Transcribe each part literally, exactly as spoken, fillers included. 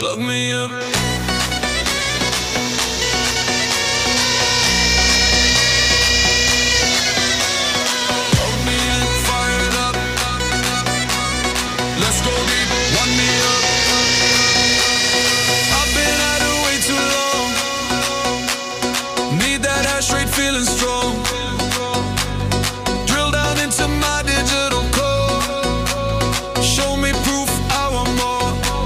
Plug me up. Plug me in, fire it up. Let's go deep, one me up. I've been at it way too long. Need that hash rate feeling strong. Drill down into my digital code. Show me proof I want more.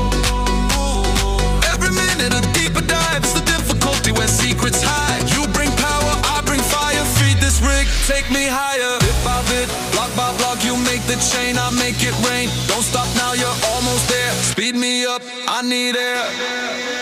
Every minute a deeper dive. It's the difficulty where secrets hide. You bring power, I bring fire. Feed this rig, take me higher. Bit by bit, block by block, you make the chain, I make it rain. Don't stop now, you're almost there. Speed me up, I need air.